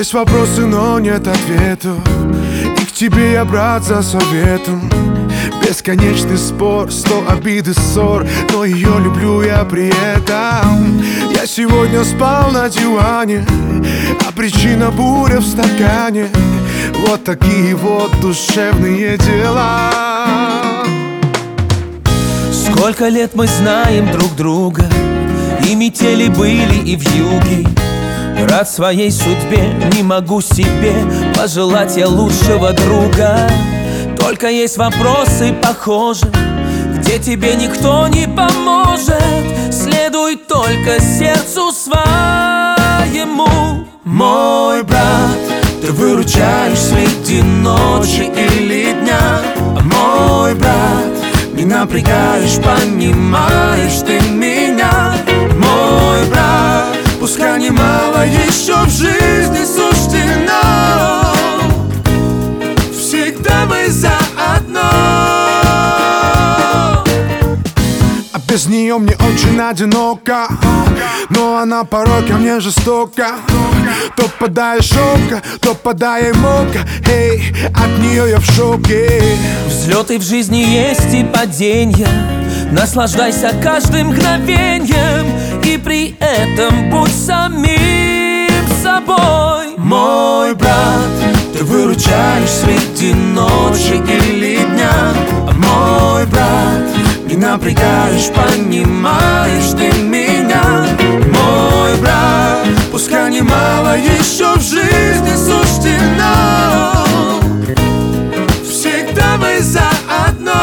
Есть вопросы, но нет ответов, и к тебе я, брат, за советом. Бесконечный спор, 100 обид и ссор, но ее люблю я при этом. Я сегодня спал на диване, а причина буря в стакане. Вот такие вот душевные дела. Сколько лет мы знаем друг друга, и метели были, и вьюги. Рад своей судьбе, не могу себе пожелать я лучшего друга. Только есть вопросы, похоже, где тебе никто не поможет. Следуй только сердцу своему. Мой брат, ты выручаешь среди ночи или дня. Мой брат, не напрягаешь, понимаешь ты меня. Мой брат, пускай немало еще в жизни суждено, всегда мы заодно. А без нее мне очень одиноко, но она порой ко мне жестока. То подай шока, то подай мока. Эй, от нее я в шоке. Взлеты в жизни есть и паденья, наслаждайся каждым мгновеньем, и при этом будь самим собой. Мой брат, ты выручаешь среди ночи или дня. Мой брат, не напрягаешь, понимаешь ты меня. Мой брат, пускай немало еще в жизни суждено, всегда мы заодно.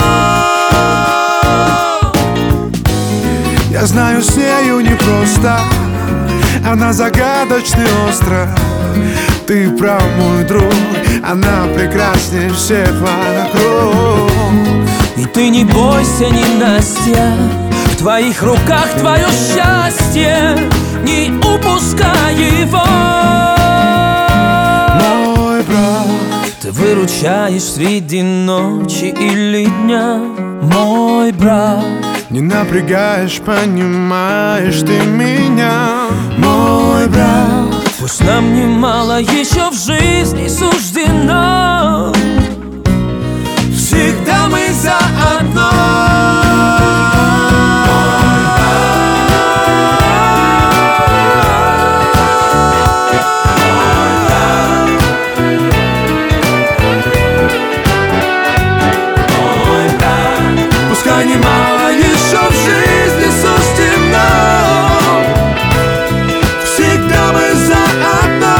Я знаю, с нею непросто, она загадочный остров. Ты прав, мой друг, она прекраснее всех вокруг. И ты не бойся, ненастья, в твоих руках твое счастье, не упускай его. Мой брат, ты выручаешь среди ночи или дня. Мой брат, не напрягаешь, понимаешь ты меня. мой брат, пусть нам немало еще в жизни суждено, всегда мы заодно. Пускай немало еще в жизни суждено, всегда мы заодно.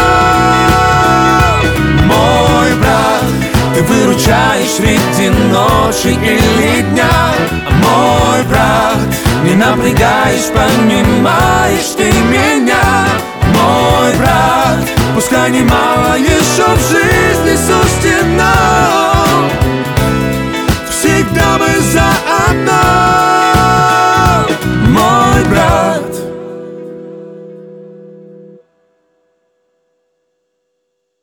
Мой брат, ты выручаешь среди ночи или дня. Мой брат, не напрягаешь, понимаешь ты меня. Мой брат, пускай немало еще в жизни суждено, всегда мы заодно.